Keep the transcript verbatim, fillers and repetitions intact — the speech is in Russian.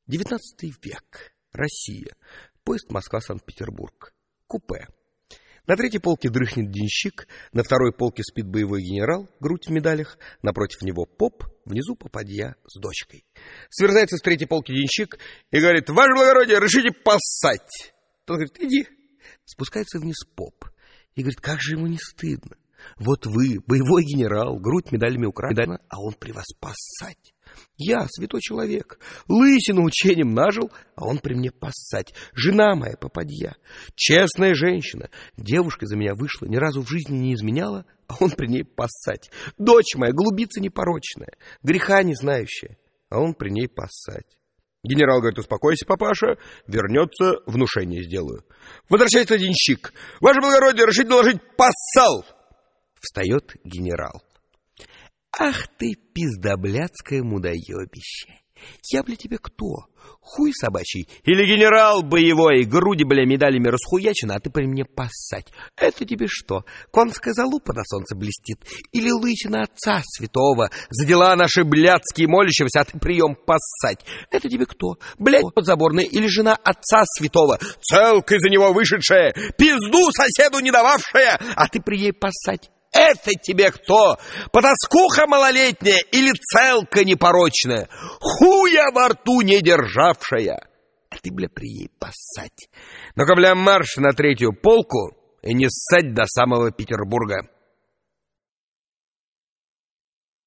Девятнадцатый век. Россия. Поезд Москва-Санкт-Петербург. Купе. На третьей полке дрыхнет денщик, на второй полке спит боевой генерал, грудь в медалях, напротив него поп, внизу попадья с дочкой. Сверзается с третьей полки денщик и говорит: «Ваше благородие, разрешите поссать?» Тот говорит: «Иди». Спускается вниз поп и говорит: «Как же ему не стыдно? Вот вы, боевой генерал, грудь медалями украдена, а он при вас поссать. Я, святой человек, лысину учением нажил, а он при мне поссать. Жена моя попадья, честная женщина, девушка за меня вышла, ни разу в жизни не изменяла, а он при ней поссать. Дочь моя, голубица непорочная, греха не знающая, а он при ней поссать». Генерал говорит: «Успокойся, папаша, вернется, внушение сделаю». Возвращается денщик: «Ваше благородие, разрешите доложить, поссал!» Встает генерал. «Ах ты, пиздоблядское мудоебище! Я, бля, тебе кто? Хуй собачий? Или генерал боевой, груди, бля, медалями расхуячены, а ты при мне поссать? Это тебе что, конская залупа на солнце блестит? Или лысина отца святого, за дела наши блядские молящегося, а ты прием поссать? Это тебе кто? Блядь, подзаборная, или жена отца святого, целкой за него вышедшая, пизду соседу не дававшая, а ты при ей поссать? Это тебе кто? Потаскуха малолетняя или целка непорочная, хуя во рту не державшая? А ты, бля, при ей поссать. Ну-ка, бля, марш на третью полку и не ссать до самого Петербурга.